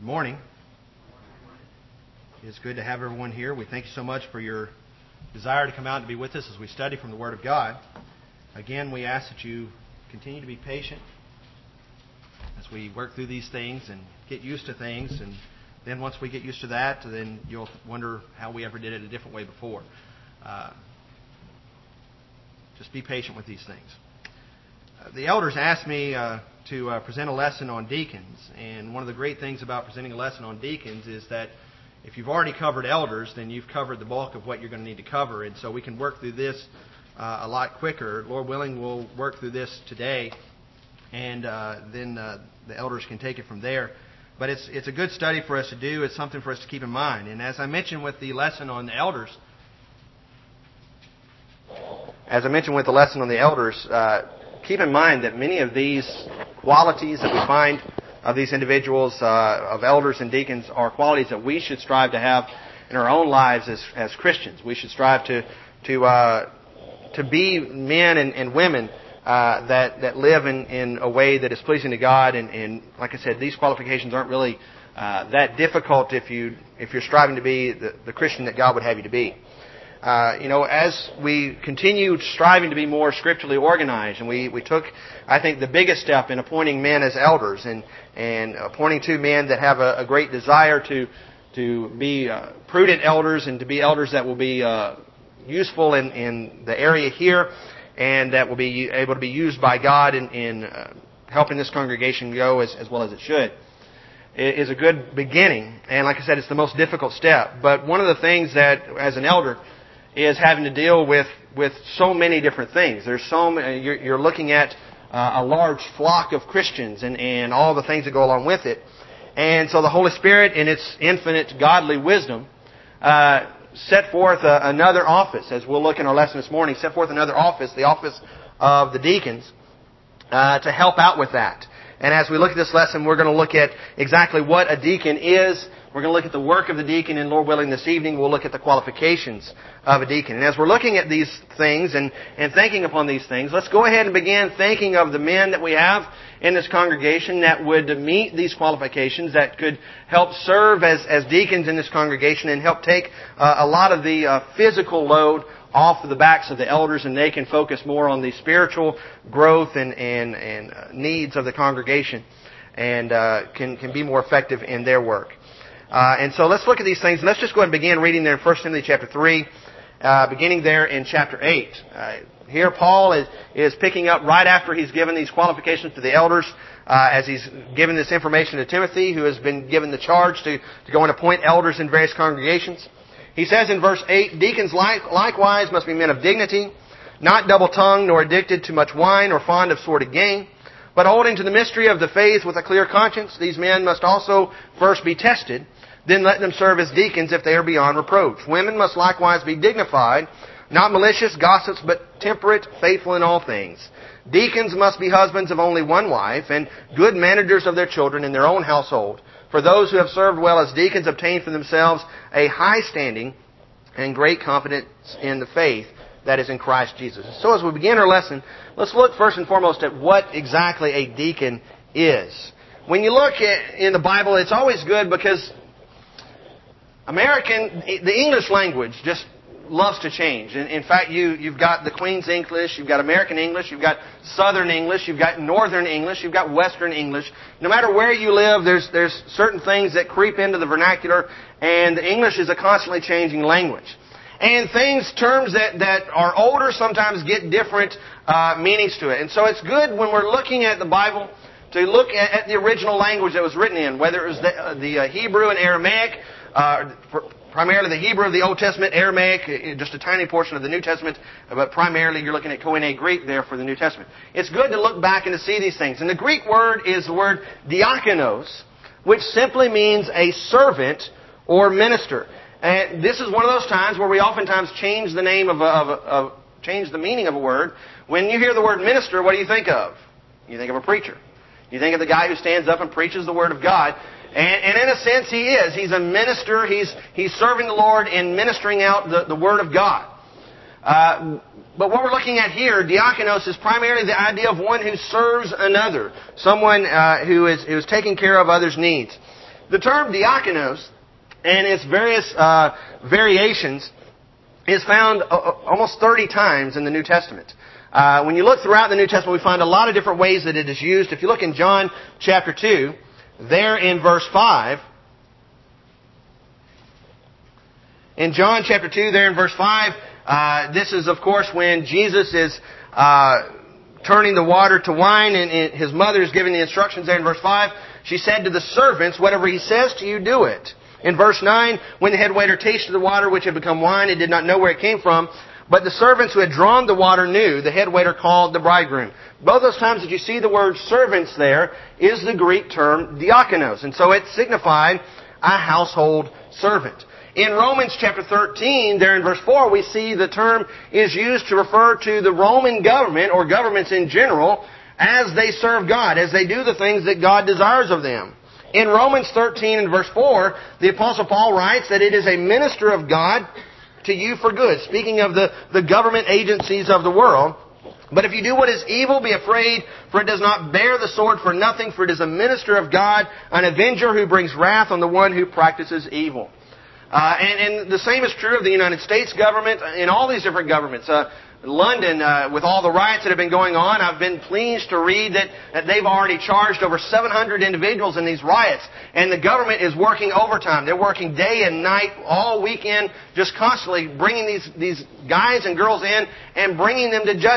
morning. It's good to have everyone here. We thank you so much for your desire to come out and be with us as we study from the Word of God. Again, we ask that you continue to be patient as we work through these things and get used to things. And then once we get used to that, then you'll wonder how we ever did it a different way before. Just be patient with these things. The elders asked me to present a lesson on deacons. And one of the great things about presenting a lesson on deacons is that if you've already covered elders, then you've covered the bulk of what you're going to need to cover. And so we can work through this a lot quicker. Lord willing, we'll work through this today. And then the elders can take it from there. But it's a good study for us to do. It's something for us to keep in mind. And as I mentioned with the lesson on the elders, keep in mind that many of these qualities that we find of these individuals, of elders and deacons, are qualities that we should strive to have in our own lives as Christians. We should strive to be men and women that live in a way that is pleasing to God. And like I said, these qualifications aren't really that difficult if you're striving to be the Christian that God would have you to be. As we continue striving to be more scripturally organized, and we took, I think, the biggest step in appointing men as elders and appointing two men that have a great desire to be prudent elders and to be elders that will be useful in the area here and that will be able to be used by God in helping this congregation go as well as it should. It is a good beginning, and like I said, it's the most difficult step. But one of the things that, as an elder, is having to deal with so many different things. There's you're looking at a large flock of Christians and all the things that go along with it. And so the Holy Spirit, in its infinite godly wisdom, set forth another office, as we'll look in our lesson this morning, set forth another office, the office of the deacons, to help out with that. And as we look at this lesson, we're going to look at exactly what a deacon is. We're going to look at the work of the deacon, and Lord willing, this evening we'll look at the qualifications of a deacon. And as we're looking at these things and thinking upon these things, let's go ahead and begin thinking of the men that we have in this congregation that would meet these qualifications, that could help serve as deacons in this congregation and help take a lot of the physical load off of the backs of the elders, and they can focus more on the spiritual growth and needs of the congregation and can be more effective in their work. And so let's look at these things. Let's just go ahead and begin reading there in 1 Timothy chapter 3, beginning there in chapter 8. Here Paul is picking up right after he's given these qualifications to the elders, as he's given this information to Timothy, who has been given the charge to go and appoint elders in various congregations. He says in verse 8, "Deacons likewise must be men of dignity, not double-tongued, nor addicted to much wine, or fond of sordid gain, but holding to the mystery of the faith with a clear conscience. These men must also first be tested, then let them serve as deacons if they are beyond reproach. Women must likewise be dignified, not malicious, gossips, but temperate, faithful in all things. Deacons must be husbands of only one wife, and good managers of their children in their own household. For those who have served well as deacons obtain for themselves a high standing and great confidence in the faith that is in Christ Jesus." So as we begin our lesson, let's look first and foremost at what exactly a deacon is. When you look in the Bible, it's always good because the English language just loves to change. In fact, you've got the Queen's English, you've got American English, you've got Southern English, you've got Northern English, you've got Western English. No matter where you live, there's certain things that creep into the vernacular, and the English is a constantly changing language. And terms that are older sometimes get different meanings to it. And so it's good when we're looking at the Bible to look at the original language that was written in, whether it was the Hebrew and Aramaic, primarily the Hebrew of the Old Testament, Aramaic, just a tiny portion of the New Testament, but primarily you're looking at Koine Greek there for the New Testament. It's good to look back and to see these things. And the Greek word is the word diakonos, which simply means a servant or minister. And this is one of those times where we oftentimes change the meaning of a word. When you hear the word minister, what do you think of? You think of a preacher. You think of the guy who stands up and preaches the Word of God. And in a sense, he is. He's a minister. He's serving the Lord in ministering out the Word of God. But what we're looking at here, diakonos, is primarily the idea of one who serves another. Someone who is taking care of others' needs. The term diakonos and its various variations is found almost 30 times in the New Testament. When you look throughout the New Testament, we find a lot of different ways that it is used. If you look in John chapter 2, there in verse 5, in John chapter 2, there in verse 5, this is, of course, when Jesus is turning the water to wine, and his mother is giving the instructions there in verse 5. She said to the servants, whatever he says to you, do it. In verse 9, when the head waiter tasted the water which had become wine and did not know where it came from, but the servants who had drawn the water knew, the head waiter called the bridegroom. Both those times that you see the word servants there is the Greek term diakonos. And so it signified a household servant. In Romans chapter 13, there in verse 4, we see the term is used to refer to the Roman government, or governments in general, as they serve God, as they do the things that God desires of them. In Romans 13 and verse 4, the Apostle Paul writes that it is a minister of God to you for good, speaking of the government agencies of the world. But if you do what is evil, be afraid, for it does not bear the sword for nothing, for it is a minister of God, an avenger who brings wrath on the one who practices evil. And the same is true of the United States government and all these different governments. London, with all the riots that have been going on, I've been pleased to read that they've already charged over 700 individuals in these riots. And the government is working overtime. They're working day and night, all weekend, just constantly bringing these guys and girls in and bringing them to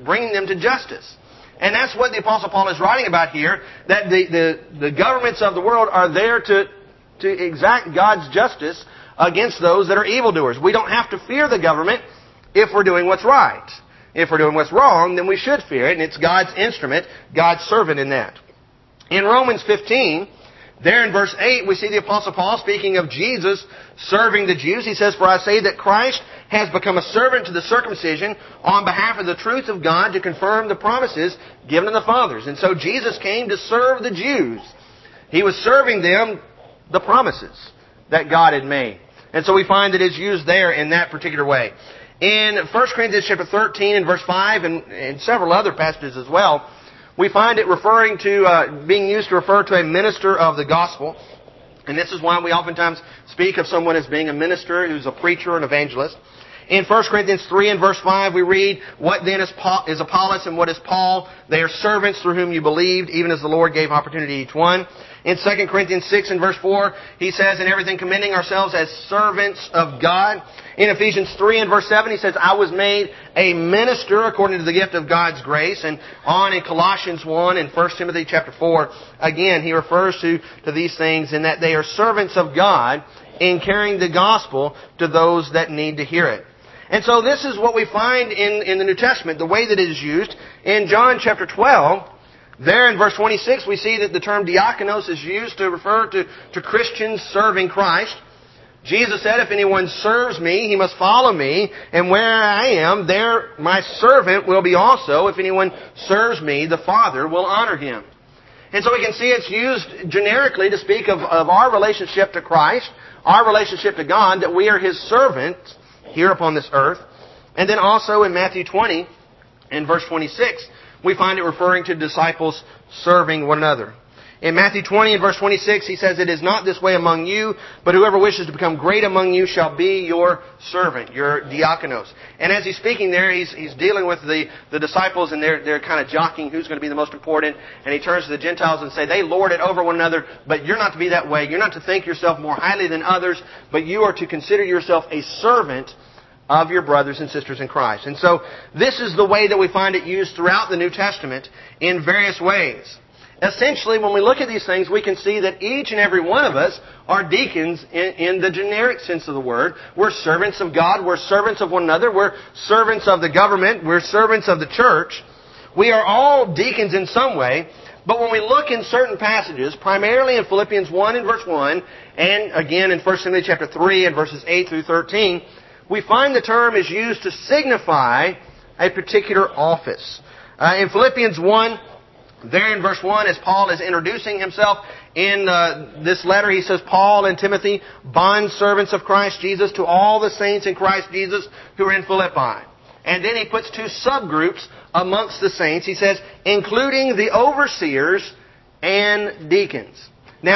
justice. And that's what the Apostle Paul is writing about here, that the governments of the world are there to exact God's justice against those that are evildoers. We don't have to fear the government if we're doing what's right. If we're doing what's wrong, then we should fear it, and it's God's instrument, God's servant in that. In Romans 15, there in verse 8, we see the Apostle Paul speaking of Jesus serving the Jews. He says, "For I say that Christ has become a servant to the circumcision on behalf of the truth of God to confirm the promises given to the fathers." And so Jesus came to serve the Jews. He was serving them the promises that God had made. And so we find that it's used there in that particular way. In 1 Corinthians chapter 13 and verse 5 and several other passages as well, we find it referring to, being used to refer to a minister of the gospel. And this is why we oftentimes speak of someone as being a minister who's a preacher or an evangelist. In 1 Corinthians 3 and verse 5 we read, "What then is Apollos and what is Paul? They are servants through whom you believed, even as the Lord gave opportunity to each one." In 2 Corinthians 6 and verse 4, he says, "In everything commending ourselves as servants of God." In Ephesians 3 and verse 7, he says, "I was made a minister according to the gift of God's grace." And on in Colossians 1 and 1 Timothy chapter 4, again, he refers to these things in that they are servants of God in carrying the gospel to those that need to hear it. And so this is what we find in the New Testament, the way that it is used. In John chapter 12, there in verse 26, we see that the term diakonos is used to refer to Christians serving Christ. Jesus said, "If anyone serves me, he must follow me, and where I am, there my servant will be also. If anyone serves me, the Father will honor him." And so we can see it's used generically to speak of our relationship to Christ, our relationship to God, that we are His servants here upon this earth. And then also in Matthew 20, in verse 26, we find it referring to disciples serving one another. In Matthew 20 and verse 26, he says, "It is not this way among you, but whoever wishes to become great among you shall be your servant," your diakonos. And as he's speaking there, he's dealing with the disciples, and they're kind of jockeying who's going to be the most important. And he turns to the Gentiles and say, "They lord it over one another, but you're not to be that way. You're not to think yourself more highly than others, but you are to consider yourself a servant of your brothers and sisters in Christ." And so this is the way that we find it used throughout the New Testament in various ways. Essentially, when we look at these things, we can see that each and every one of us are deacons in the generic sense of the word. We're servants of God. We're servants of one another. We're servants of the government. We're servants of the church. We are all deacons in some way. But when we look in certain passages, primarily in Philippians 1 and verse 1, and again in 1 Timothy chapter 3 and verses 8 through 13, we find the term is used to signify a particular office. In Philippians 1, there in verse 1, as Paul is introducing himself in this letter, he says, "Paul and Timothy, bond servants of Christ Jesus, to all the saints in Christ Jesus who are in Philippi." And then he puts two subgroups amongst the saints. He says, "including the overseers and deacons." Now,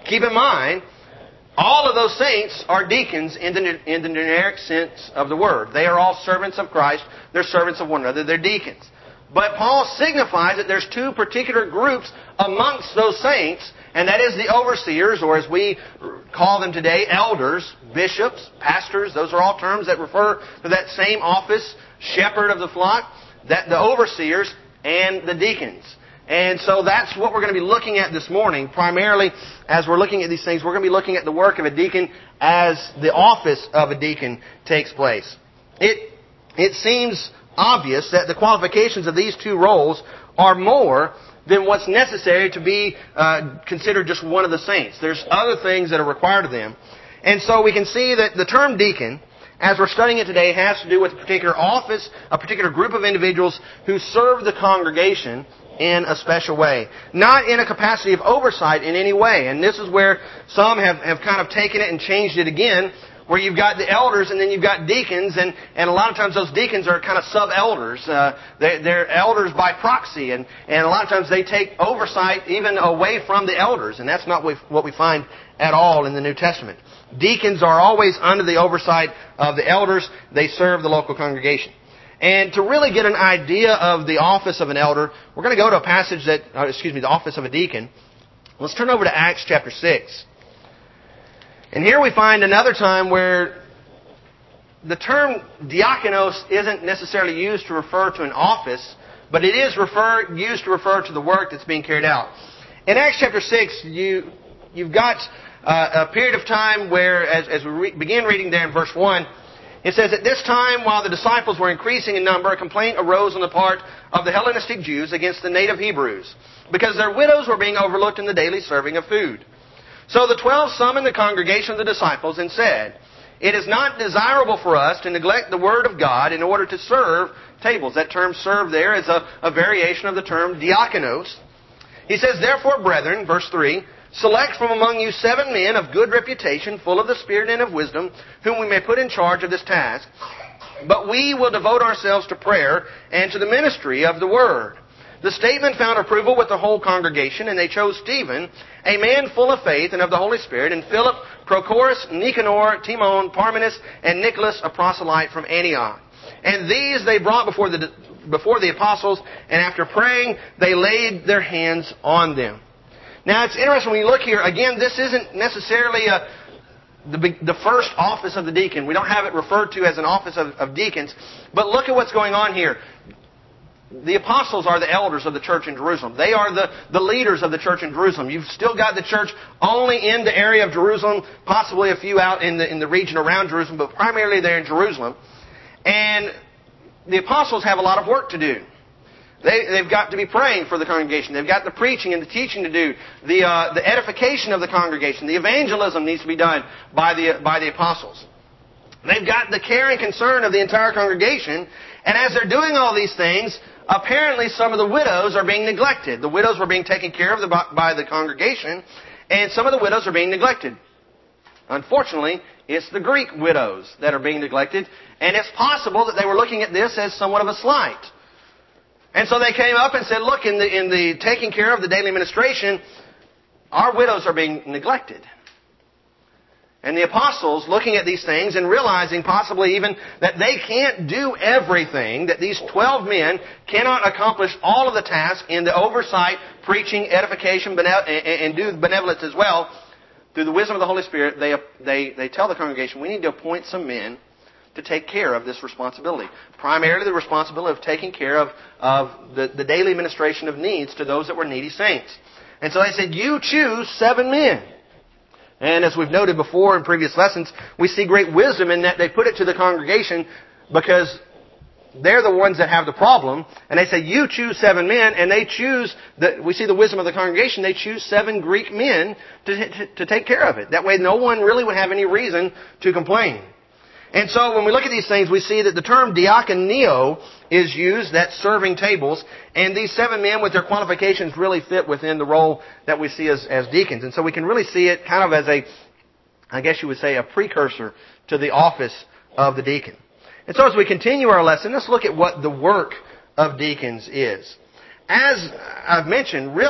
Keep in mind, all of those saints are deacons in the generic sense of the word. They are all servants of Christ. They're servants of one another. They're deacons. But Paul signifies that there's two particular groups amongst those saints, and that is the overseers, or as we call them today, elders, bishops, pastors. Those are all terms that refer to that same office, shepherd of the flock, that the overseers and the deacons. And so that's what we're going to be looking at this morning. Primarily, as we're looking at these things, we're going to be looking at the work of a deacon as the office of a deacon takes place. It seems obvious that the qualifications of these two roles are more than what's necessary to be considered just one of the saints. There's other things that are required of them. And so we can see that the term deacon, as we're studying it today, has to do with a particular office, a particular group of individuals who serve the congregation in a special way. Not in a capacity of oversight in any way. And this is where some have kind of taken it and changed it again, where you've got the elders and then you've got deacons, and a lot of times those deacons are kind of sub-elders. They're elders by proxy, and a lot of times they take oversight even away from the elders, and that's not what we find at all in the New Testament. Deacons are always under the oversight of the elders. They serve the local congregation. And to really get an idea of the office of an elder, we're going to go to a passage the office of a deacon. Let's turn over to Acts chapter 6. And here we find another time where the term diakonos isn't necessarily used to refer to an office, but it is used to refer to the work that's being carried out. In Acts chapter 6, you've got a period of time where, as we begin reading there in verse 1, it says, "At this time, while the disciples were increasing in number, a complaint arose on the part of the Hellenistic Jews against the native Hebrews, because their widows were being overlooked in the daily serving of food. So the 12 summoned the congregation of the disciples and said, 'It is not desirable for us to neglect the word of God in order to serve tables.'" That term "serve" there is a variation of the term diakonos. He says, "Therefore, brethren," verse 3, "select from among you 7 men of good reputation, full of the Spirit and of wisdom, whom we may put in charge of this task. But we will devote ourselves to prayer and to the ministry of the word." The statement found approval with the whole congregation, and they chose Stephen, a man full of faith and of the Holy Spirit, and Philip, Prochorus, Nicanor, Timon, Parmenas, and Nicholas, a proselyte from Antioch. And these they brought before the apostles, and after praying, they laid their hands on them. Now, it's interesting when you look here, again, this isn't necessarily the first office of the deacon. We don't have it referred to as an office of deacons. But look at what's going on here. The apostles are the elders of the church in Jerusalem. They are the leaders of the church in Jerusalem. You've still got the church only in the area of Jerusalem, possibly a few out in the region around Jerusalem, but primarily they're in Jerusalem. And the apostles have a lot of work to do. They've got to be praying for the congregation. They've got the preaching and the teaching to do. The edification of the congregation. The evangelism needs to be done by the apostles. They've got the care and concern of the entire congregation. And as they're doing all these things, apparently some of the widows are being neglected. The widows were being taken care of by the congregation, and some of the widows are being neglected. Unfortunately, it's the Greek widows that are being neglected, and it's possible that they were looking at this as somewhat of a slight. And so they came up and said, look, in the taking care of the daily ministration, our widows are being neglected. And the apostles, looking at these things and realizing possibly even that they can't do everything, that these 12 men cannot accomplish all of the tasks in the oversight, preaching, edification, and do benevolence as well, through the wisdom of the Holy Spirit, they tell the congregation, we need to appoint some men to take care of this responsibility. Primarily the responsibility of taking care of the daily administration of needs to those that were needy saints. And so they said, you choose 7 men. And as we've noted before in previous lessons, we see great wisdom in that they put it to the congregation because they're the ones that have the problem. And they say, you choose 7 men, and they choose, we see the wisdom of the congregation, they choose 7 Greek men to take care of it. That way no one really would have any reason to complain. And so when we look at these things, we see that the term diakoneo is used, that's serving tables, and these 7 men with their qualifications really fit within the role that we see as deacons. And so we can really see it kind of as I guess you would say, a precursor to the office of the deacon. And so as we continue our lesson, let's look at what the work of deacons is. As I've mentioned, really,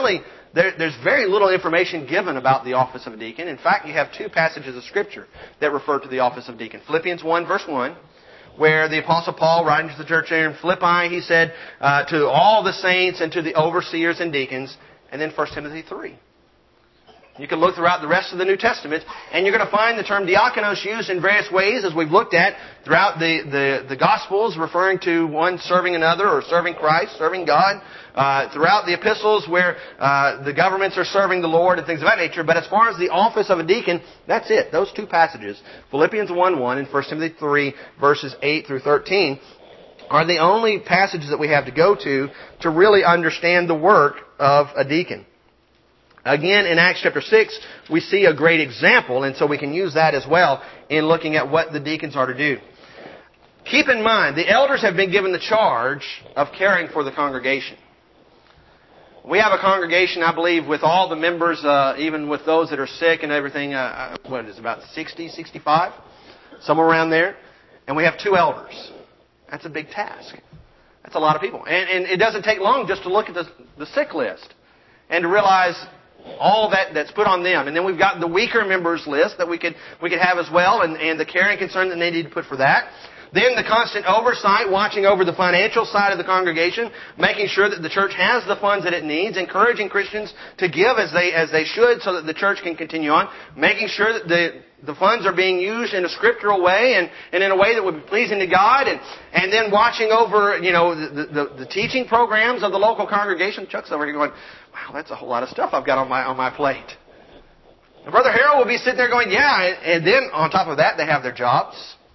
there's very little information given about the office of a deacon. In fact, you have two passages of Scripture that refer to the office of deacon. Philippians 1, verse 1, where the Apostle Paul, writing to the church there in Philippi, he said, to all the saints and to the overseers and deacons. And then 1 Timothy 3. You can look throughout the rest of the New Testament, and you're going to find the term diakonos used in various ways, as we've looked at throughout the Gospels, referring to one serving another, or serving Christ, serving God. Throughout the epistles, where the governments are serving the Lord and things of that nature. But as far as the office of a deacon, that's it. Those two passages, Philippians 1:1 and 1 Timothy 3, verses 8 through 13, are the only passages that we have to go to really understand the work of a deacon. Again, in Acts chapter 6, we see a great example, and so we can use that as well in looking at what the deacons are to do. Keep in mind, the elders have been given the charge of caring for the congregation. We have a congregation, I believe, with all the members, even with those that are sick and everything, about 60, 65? Somewhere around there. And we have 2 elders. That's a big task. That's a lot of people. And it doesn't take long just to look at the sick list and to realize all that's put on them. And then we've got the weaker members list that we could have as well, and the care and concern that they need to put for that. Then the constant oversight, watching over the financial side of the congregation, making sure that the church has the funds that it needs, encouraging Christians to give as they should so that the church can continue on, making sure that the funds are being used in a scriptural way and in a way that would be pleasing to God, and then watching over, the teaching programs of the local congregation. Chuck's over here going, wow, that's a whole lot of stuff I've got on my plate. And Brother Harold will be sitting there going, yeah, and then on top of that, they have their jobs.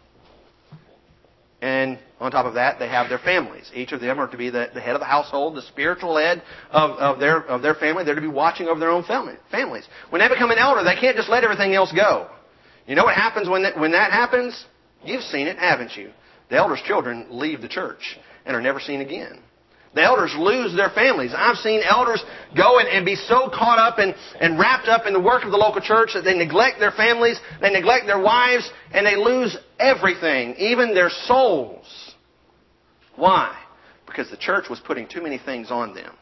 And on top of that, they have their families. Each of them are to be the head of the household, the spiritual head of their family. They're to be watching over their own families. When they become an elder, they can't just let everything else go. You know what happens when that happens? You've seen it, haven't you? The elder's children leave the church and are never seen again. The elders lose their families. I've seen elders go and be so caught up and wrapped up in the work of the local church that they neglect their families, they neglect their wives, and they lose everything, even their souls. Why? Because the church was putting too many things on them.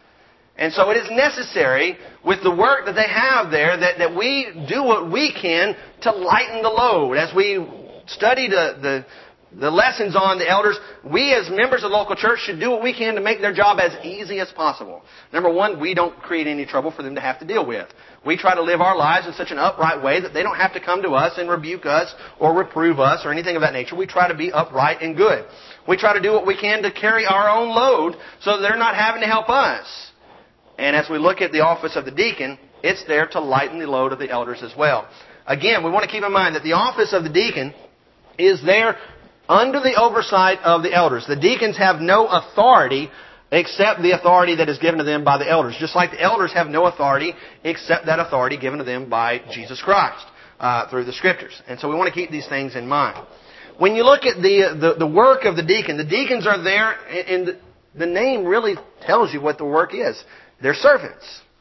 And so it is necessary, with the work that they have there, that we do what we can to lighten the load. As we study the lessons on the elders, we as members of the local church should do what we can to make their job as easy as possible. Number one, we don't create any trouble for them to have to deal with. We try to live our lives in such an upright way that they don't have to come to us and rebuke us or reprove us or anything of that nature. We try to be upright and good. We try to do what we can to carry our own load so that they're not having to help us. And as we look at the office of the deacon, it's there to lighten the load of the elders as well. Again, we want to keep in mind that the office of the deacon is there under the oversight of the elders. The deacons have no authority except the authority that is given to them by the elders. Just like the elders have no authority except that authority given to them by Jesus Christ through the Scriptures. And so we want to keep these things in mind. When you look at the work of the deacons are there, and the name really tells you what the work is. They're servants.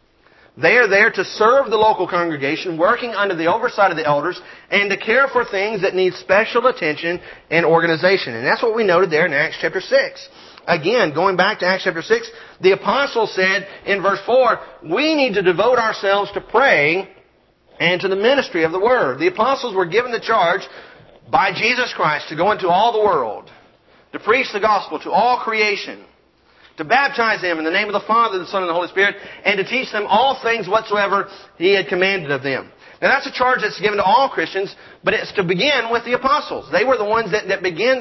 They are there to serve the local congregation, working under the oversight of the elders, and to care for things that need special attention and organization. And that's what we noted there in Acts chapter 6. Again, going back to Acts chapter 6, the apostle said in verse 4, we need to devote ourselves to praying and to the ministry of the Word. The apostles were given the charge by Jesus Christ to go into all the world, to preach the gospel to all creation, to baptize them in the name of the Father, the Son, and the Holy Spirit, and to teach them all things whatsoever He had commanded of them. Now that's a charge that's given to all Christians, but it's to begin with the apostles. They were the ones that began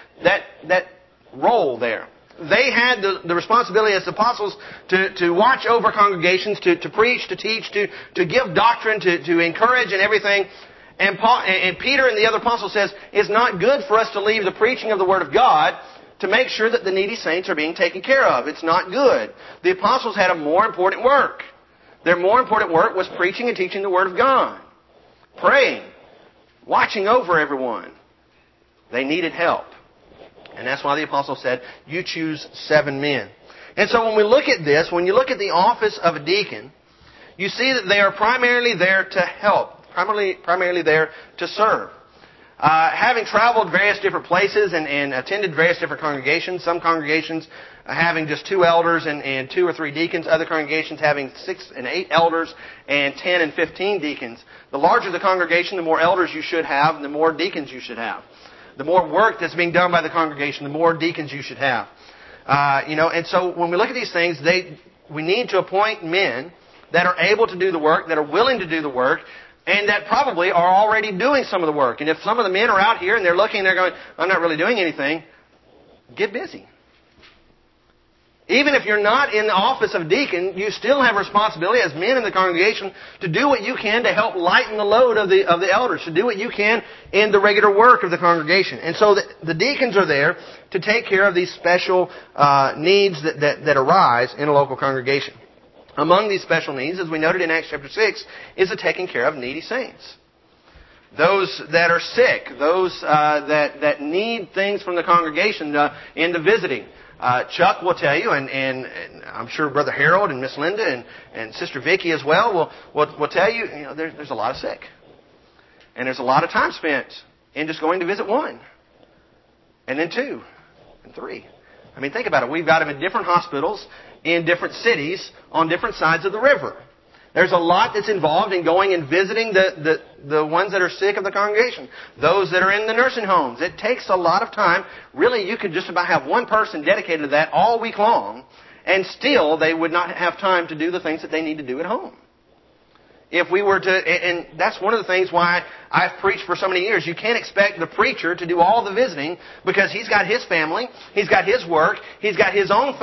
that role there. They had the responsibility as apostles to watch over congregations, to preach, to teach, to give doctrine, to encourage and everything. And Peter and the other apostles says, it's not good for us to leave the preaching of the Word of God to make sure that the needy saints are being taken care of. It's not good. The apostles had a more important work. Their more important work was preaching and teaching the Word of God. Praying. Watching over everyone. They needed help. And that's why the apostle said, you choose 7 men. And so when we look at this, when you look at the office of a deacon, you see that they are primarily there to help. Primarily there to serve. Having traveled various different places and attended various different congregations, some congregations having just 2 elders and 2 or 3 deacons. Other congregations having 6 and 8 elders and 10 and 15 deacons. The larger the congregation, the more elders you should have, and the more deacons you should have. The more work that's being done by the congregation, the more deacons you should have. And so when we look at these things, we need to appoint men that are able to do the work, that are willing to do the work, and that probably are already doing some of the work. And if some of the men are out here and they're looking and they're going, I'm not really doing anything, get busy. Even if you're not in the office of deacon, you still have responsibility as men in the congregation to do what you can to help lighten the load of the elders, to do what you can in the regular work of the congregation. And so the deacons are there to take care of these special needs that arise in a local congregation. Among these special needs, as we noted in Acts chapter 6, is the taking care of needy saints. Those that are sick, those that need things from the congregation in the visiting. Chuck will tell you, and I'm sure Brother Harold and Miss Linda and Sister Vicky as well will tell you, there's a lot of sick. And there's a lot of time spent in just going to visit 1, and then 2, and 3. I mean, think about it. We've got them in different hospitals, in different cities, on different sides of the river. There's a lot that's involved in going and visiting the ones that are sick of the congregation. Those that are in the nursing homes. It takes a lot of time. Really, you could just about have one person dedicated to that all week long, and still they would not have time to do the things that they need to do at home. If we were to, and that's one of the things why I've preached for so many years. You can't expect the preacher to do all the visiting because he's got his family, he's got his work, he's got his own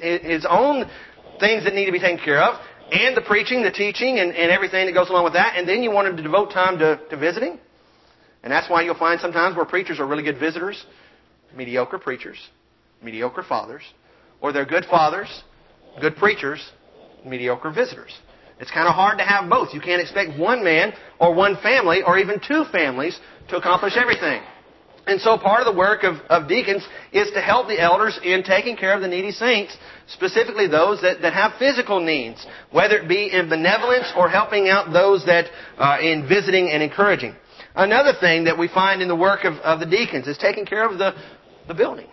things that need to be taken care of, and the preaching, the teaching, and everything that goes along with that. And then you want him to devote time to visiting. And that's why you'll find sometimes where preachers are really good visitors, mediocre preachers, mediocre fathers, or they're good fathers, good preachers, mediocre visitors. It's kind of hard to have both. You can't expect one man or one family or even 2 families to accomplish everything. And so part of the work of deacons is to help the elders in taking care of the needy saints, specifically those that have physical needs, whether it be in benevolence or helping out those that in visiting and encouraging. Another thing that we find in the work of the deacons is taking care of the building.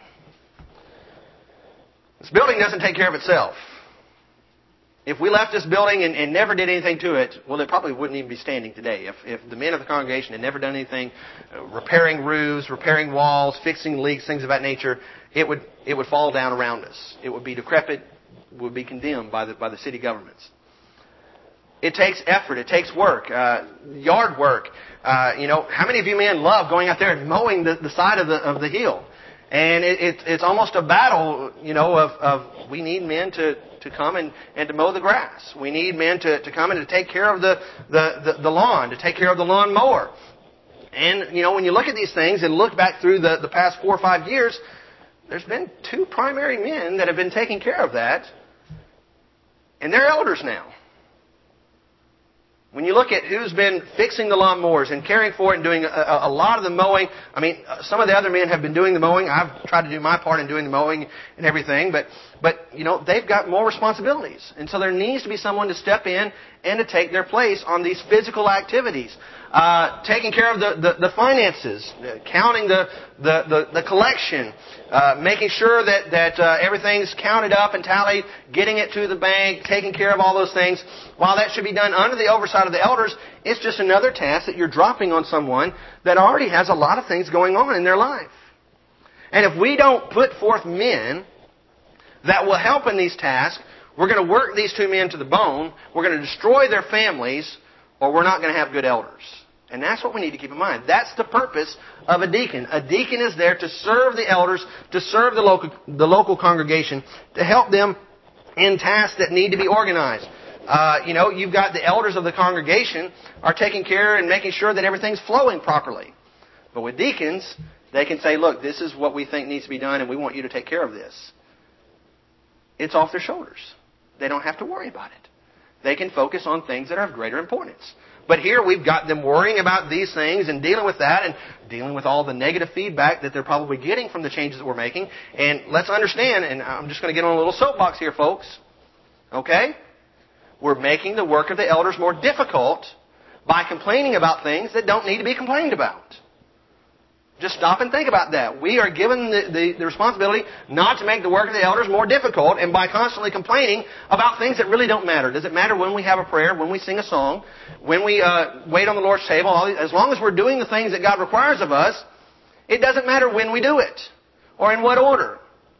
This building doesn't take care of itself. If we left this building and never did anything to it, well, it probably wouldn't even be standing today. If the men of the congregation had never done anything, repairing roofs, repairing walls, fixing leaks, things of that nature, it would fall down around us. It would be decrepit, would be condemned by the city governments. It takes effort. It takes work, yard work. How many of you men love going out there and mowing the side of the hill? And it's almost a battle, of we need men to come and to mow the grass. We need men to come and to take care of the lawn, to take care of the lawn mower. And, when you look at these things and look back through the past 4 or 5 years, there's been 2 primary men that have been taking care of that. And they're elders now. When you look at who's been fixing the lawnmowers and caring for it and doing a lot of the mowing, some of the other men have been doing the mowing. I've tried to do my part in doing the mowing and everything, but they've got more responsibilities. And so there needs to be someone to step in and to take their place on these physical activities. Taking care of the finances, counting the collection, making sure that everything's counted up and tallied, getting it to the bank, taking care of all those things. While that should be done under the oversight of the elders, it's just another task that you're dropping on someone that already has a lot of things going on in their life. And if we don't put forth men that will help in these tasks, we're going to work these 2 men to the bone, we're going to destroy their families, or we're not going to have good elders. And that's what we need to keep in mind. That's the purpose of a deacon. A deacon is there to serve the elders, to serve the local congregation, to help them in tasks that need to be organized. You've got the elders of the congregation are taking care and making sure that everything's flowing properly. But with deacons, they can say, look, this is what we think needs to be done and we want you to take care of this. It's off their shoulders. They don't have to worry about it. They can focus on things that are of greater importance. But here we've got them worrying about these things and dealing with that and dealing with all the negative feedback that they're probably getting from the changes that we're making. And let's understand, and I'm just going to get on a little soapbox here, folks. Okay? We're making the work of the elders more difficult by complaining about things that don't need to be complained about. Just stop and think about that. We are given the responsibility not to make the work of the elders more difficult, and by constantly complaining about things that really don't matter. Does it matter when we have a prayer, when we sing a song, when we wait on the Lord's table? As long as we're doing the things that God requires of us, it doesn't matter when we do it or in what order.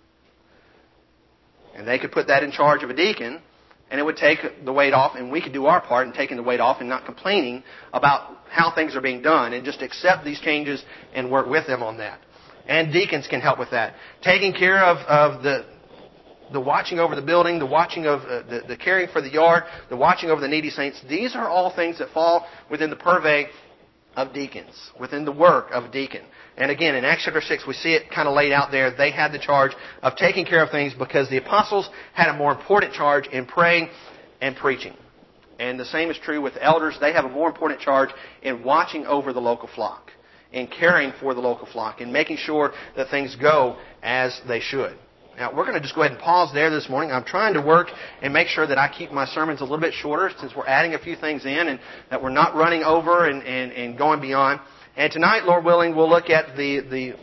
And they could put that in charge of a deacon, and it would take the weight off, and we could do our part in taking the weight off and not complaining about how things are being done, and just accept these changes and work with them on that. And deacons can help with that. Taking care of the watching over the building, the watching of the caring for the yard, the watching over the needy saints. These are all things that fall within the purvey of deacons, within the work of a deacon. And again, in Acts chapter 6, we see it kind of laid out there. They had the charge of taking care of things because the apostles had a more important charge in praying and preaching. And the same is true with elders. They have a more important charge in watching over the local flock, in caring for the local flock, in making sure that things go as they should. Now, we're going to just go ahead and pause there this morning. I'm trying to work and make sure that I keep my sermons a little bit shorter since we're adding a few things in and that we're not running over and going beyond. And tonight, Lord willing, we'll look at the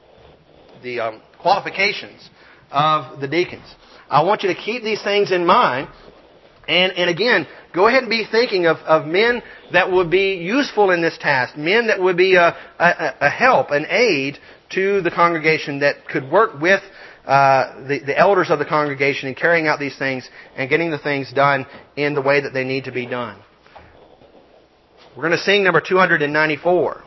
qualifications of the deacons. I want you to keep these things in mind. And again, go ahead and be thinking of men that would be useful in this task, men that would be a help, an aid to the congregation that could work with the elders of the congregation in carrying out these things and getting the things done in the way that they need to be done. We're going to sing number 294.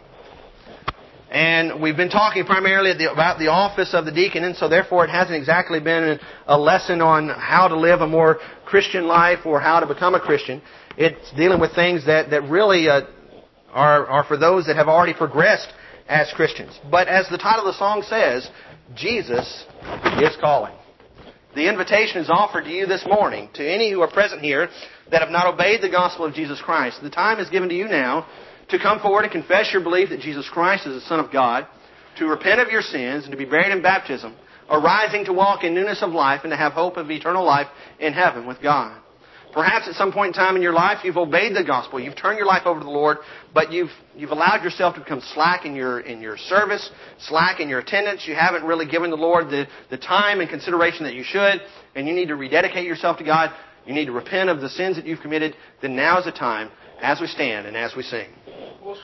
And we've been talking primarily about the office of the deacon, and so therefore it hasn't exactly been a lesson on how to live a more Christian life or how to become a Christian. It's dealing with things that really are for those that have already progressed as Christians. But as the title of the song says, Jesus is calling. The invitation is offered to you this morning, to any who are present here that have not obeyed the gospel of Jesus Christ. The time is given to you now to come forward and confess your belief that Jesus Christ is the Son of God, to repent of your sins and to be buried in baptism, arising to walk in newness of life and to have hope of eternal life in heaven with God. Perhaps at some point in time in your life you've obeyed the gospel, you've turned your life over to the Lord, but you've allowed yourself to become slack in your service, slack in your attendance. You haven't really given the Lord the time and consideration that you should, and you need to rededicate yourself to God. You need to repent of the sins that you've committed. Then now is the time as we stand and as we sing.